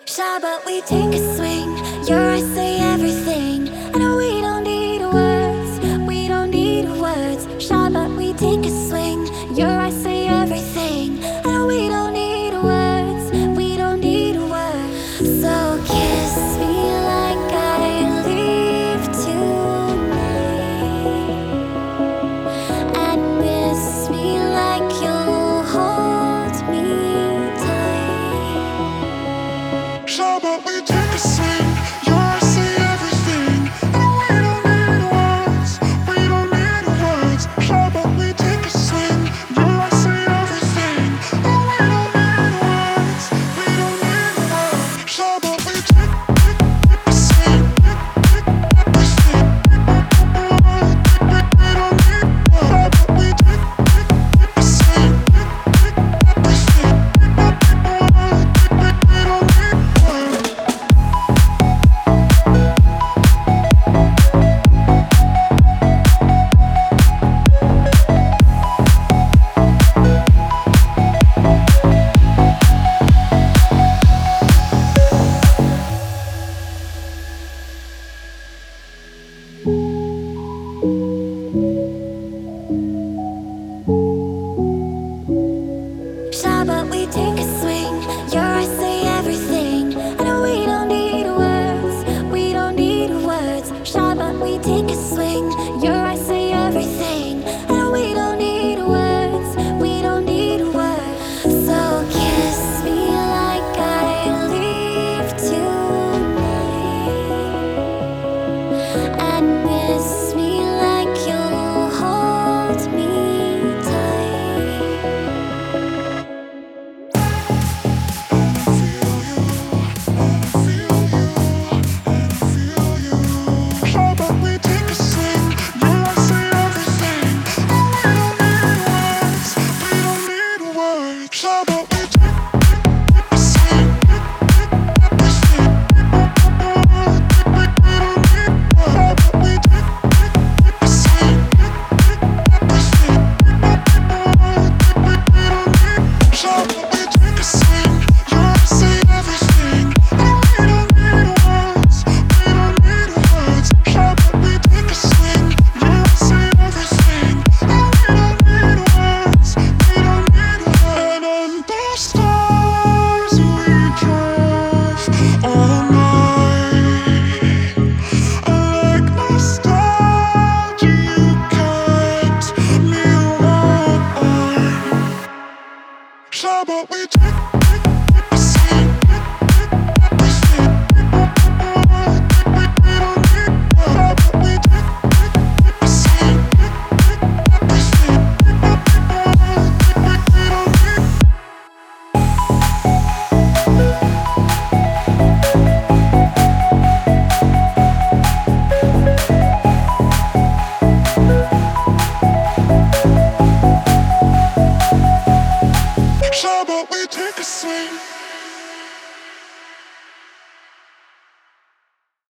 Shy, but we take a swing. Your eyes say everything. I know we don't need words. We don't need words. Shy, but we take a swing. Your eyes say everything. I know we don't need words. We don't need words. So kiss me like I leave tonight, and miss me like you'll hold me tight. Shy, but we take a swing. Your eyes say everything. And we don't need words. We don't need words. Shy, but we take a swing. Your eyes say everything. And we don't need words. We don't need words. Shy, but we take a swing. Everything. We don't need words. But we take a swing. Everything. We don't need words. Shy, but we take a swing. Your eyes say everything. I know we don't need words. We don't need words. Shy, but we take a swing. Your eyes say everything. I know we don't need words. We don't need words. So kiss me like I leave tonight, and miss me like you'll hold me tight. Shy, but we take a swing. Your eyes say everything. And we don't need words. We don't need words. Shy, but we take a swing. Everything. We don't need words. But we take a swing. Everything. We don't need. Shy, but we take a swing. Your eyes say everything. And we don't need words. We don't need words. Shy, but we take a swing. Your eyes say everything. And we don't need words. We don't need words. And under stars we drive all night. Like nostalgia, you kept me warm. Shy, but we take a swing. Everything. We don't need words. But we take a swing. Everything. We don't need. Shy, but we take